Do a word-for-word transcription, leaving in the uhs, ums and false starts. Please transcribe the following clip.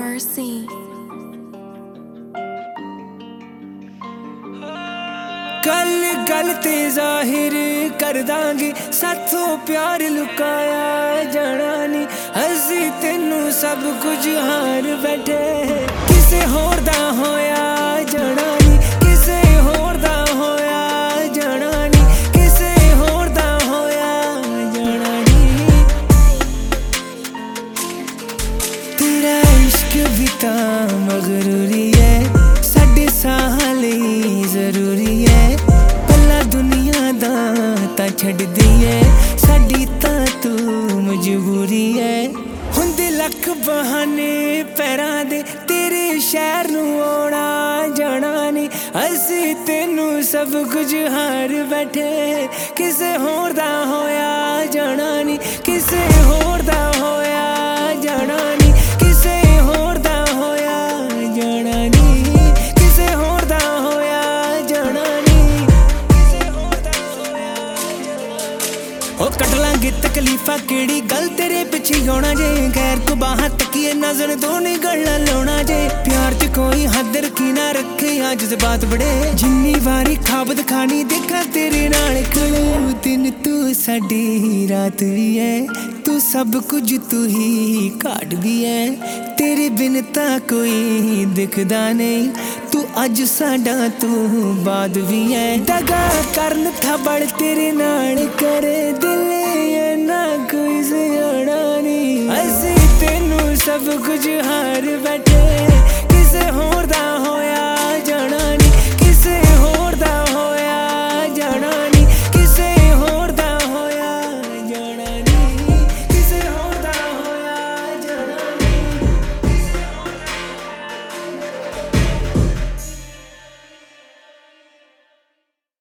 Mercy. गल गल ते जाहिर कर दांगे साथों प्यार लुकाया जाना नी असी तेनू सब कुछ हार बैठे किसे होर दा होया जाना नी किसे होर दा होया जाना नी किसे होर दा होया जाना नी तेरा इश्क भी तां मगरूरी है साडे साह लई जरूरी है छड़ दिए साडी तां तू मजबूरी है हुंदे लख बहाने पैरां दे तेरे शहर नू आना जाना नी असी तेनू सब कुछ हार बैठे किसे होर दा होया जाना नी किसे होर दा होया जाना नी किसे होर दा होया जाना नी किसे होर दा होया जाना नी ओ कट लांगे तकलीफा केड़ी गल तेरे पिछे होना जे गैर को बाहर तकिए नजर दो नहीं गल्ला लाना जे प्यार च कोई हद रखी ना रखे आज जज्बात बड़े जिन्नी बारी ख्वाब दिखानी देखा तेरे नाल खड़े दिन तू साडी रात भी है तू सब कुछ तू ही घाट भी है तेरे बिन तां कोई दिखदा नहीं तू अज साडा तू बाद भी है दगा करन था बड़ तेरे नाल करे दिल ना कोई सियाना नहीं असी तेनू सब कुछ हार बैठे